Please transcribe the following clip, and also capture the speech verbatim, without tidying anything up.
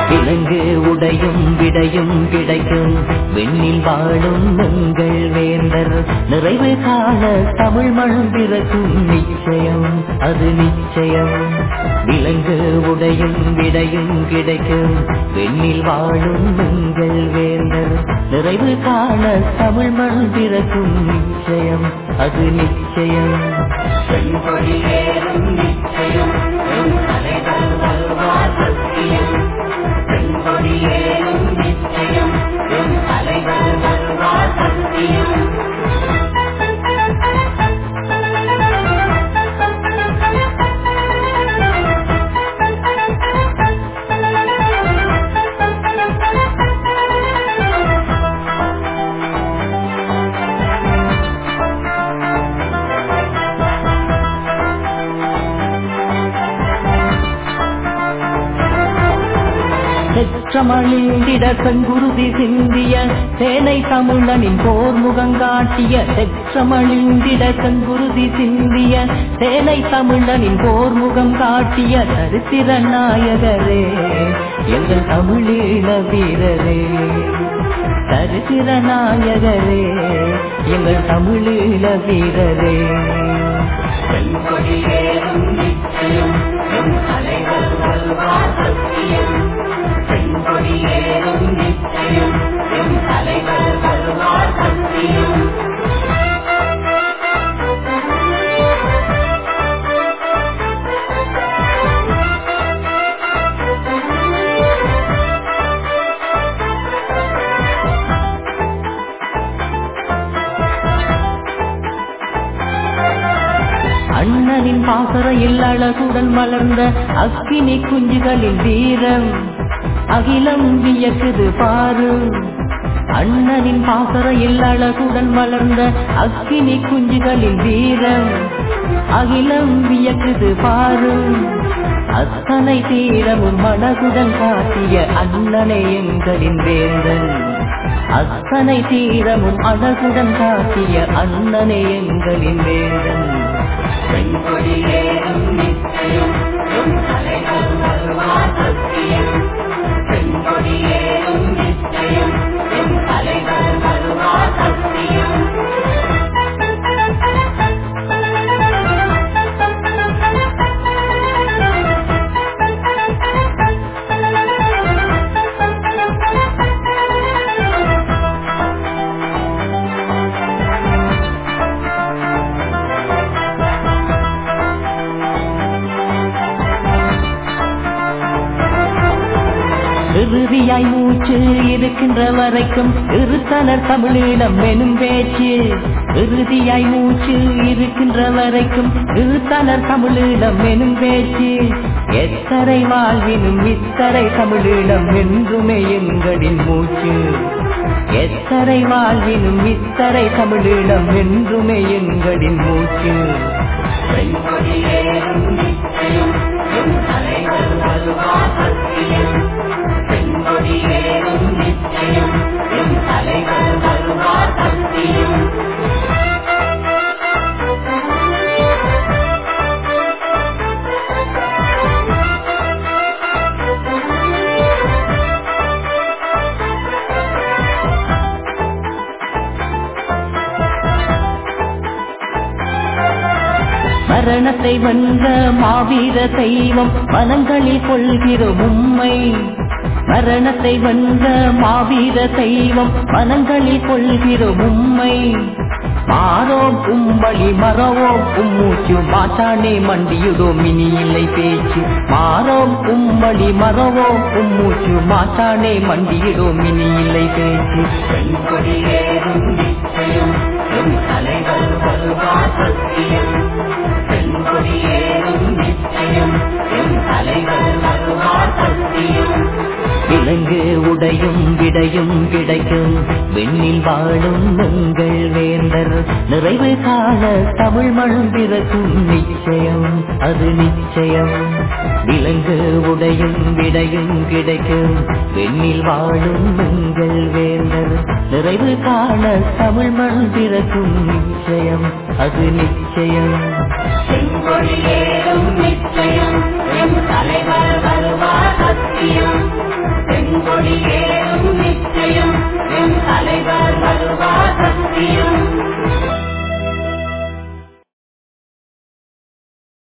விலங்கு உடையும் விடையும் கிடைக்கும் வெண்ணில் வாழும் எங்கள் வேந்தர் நிறைவு காண தமிழ் மண் பிறக்கும் நிச்சயம் அது நிச்சயம். விலங்கு உடையும் விடையும் கிடைக்கும் வெண்ணில் வாழும் எங்கள் வேந்தர் நிறைவு காண தமிழ் மண் பிறக்கும் நிச்சயம் அது நிச்சயம். செங்கொடியேறும் நிச்சயம் என் தலைவர் வருவார் சத்தியம். செங்கொடியேறும் நிச்சயம் என் தலைவர் வருவார் சத்தியம். செற்றமழிந்திட செங்குருதி சிந்திய சேனை தமிழனின் போர் முகங்காட்டிய செற்றமழிந்திட செங்குருதி சிந்திய சேனை தமிழனின் போர் முகம் காட்டிய சரித்திர நாயகரே எங்கள் தமிழீழ வீரரே. சரித்திர நாயகரே எங்கள் தமிழீழ வீரரே. செங்கொடியேறும் நிச்சயம் என் தலைவர் வருவார் சத்தியம். செங்கொடியேறும் நிச்சயம் என் தலைவர் வருவார் சத்தியம். அண்ணனின் பாசறையில் அழகுடன் மலர்ந்த அக்கினி குஞ்சுகளின் வீரம் அகிலம் வியக்குது பாரு. அண்ணனின் பாசறையில் அழகுடன் மலர்ந்த அக்கினி குஞ்சுகளின் வீரம் அகிலம் வியக்குது பாரு. அத்தனை தீரமும் மனகுடன் காட்டிய அண்ணனை எங்களின் வேந்தன். அத்தனை தீரமும் அழகுடன் காட்டிய அண்ணனை எங்களின் வேந்தன். செங்கொடியேறும் நிச்சயம் என் தலைவர் வருவார் சத்தியம். செங்கொடியேறும் நிச்சயம் என் தலைவர் வருவார் சத்தியம். இறுதியாய் மூச்சு இருக்கின்ற வரைக்கும் இருத்தனர் தமிழீழம் எனும் பேச்சு. இறுதியாய் மூச்சு இருக்கின்ற வரைக்கும் இருத்தனர் தமிழீழம் எனும் பேச்சு. எத்தரை வாழ்வினும் இத்தரை தமிழீழம் என்றுமே எங்களின் மூச்சு. எத்தரை வாழ்வினும் இத்தரை தமிழீழம் என்றுமே எங்களின் மூச்சு. செங்கொடியேறும் நிச்சயம் என் தலைவர் வருவார் சத்தியம். செங்கொடியேறும் நிச்சயம் என் தலைவர் வருவார் சத்தியம். மரணத்தை வென்ற மாவீர தெய்வம் மனங்களில் கொள்கிறோம் உம்மை. மரணத்தை வென்ற மாவீர தெய்வம் மனங்களில் கொள்கிறோம் உம்மை. மாறோம் கும்பளி மறவோம் கும்மூச்சு மாட்டானே மண்டியுடோம் இனி இல்லை பேச்சு. மாறோம் கும்பளி மறவோம் கும்மூச்சு மாட்டானே மண்டியிடோம் இனி இல்லை பேச்சு. செங்கொடியேறும் நிச்சயம் என் தலைவர் வருவார் சத்தியம். செங்கொடியேறும் நிச்சயம் என் தலைவர் வருவார் சத்தியம். விலங்கு உடையும் விடையும் கிடைக்கும் வெண்ணில் வாழும் எங்கள் வேந்தர் நிறைவு காண தமிழ் மண் பிறக்கும் நிச்சயம் அது நிச்சயம். விலங்கு உடையும் விடையும் கிடைக்கும் வெண்ணில் வாழும் எங்கள் வேந்தர் நிறைவு காண தமிழ் மண் பிறக்கும் நிச்சயம் அது நிச்சயம். செங்கொடியேறும் நிச்சயம் என் தலைவர் வருவார் சத்தியம். கொடியே